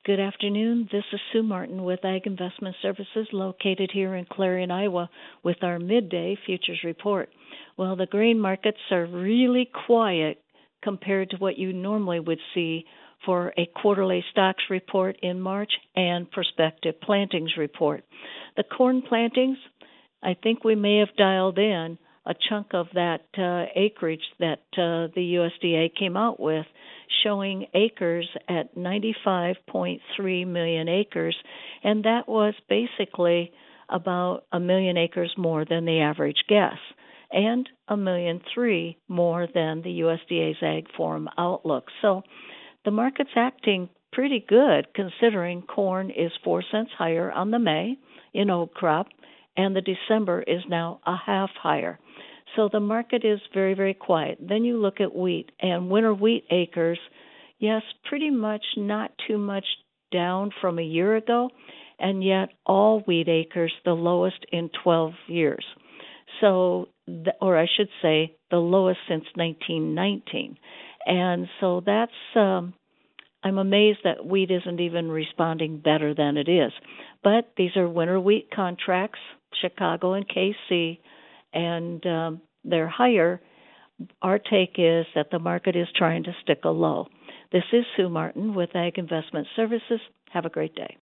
Good afternoon. This is Sue Martin with Ag Investment Services located here in Clarion, Iowa with our midday futures report. Well, the grain markets are really quiet compared to what you normally would see for a quarterly stocks report in March and prospective plantings report. The corn plantings, I think we may have dialed in a chunk of that acreage that the USDA came out with, showing acres at 95.3 million acres, and that was basically about 1 million acres more than the average guess, and 1.3 million more than the USDA's Ag Forum outlook. So the market's acting pretty good considering corn is 4 cents higher on the May in old crop, and the December is now a half higher. So the market is very, very quiet. Then you look at wheat, and winter wheat acres, yes, pretty much not too much down from a year ago, and yet all wheat acres the lowest in 12 years. So, or I should say, the lowest since 1919. And so that's, I'm amazed that wheat isn't even responding better than it is. But these are winter wheat contracts, Chicago and KC, and they're higher. Our take is that the market is trying to stick a low. This is Sue Martin with Ag Investment Services. Have a great day.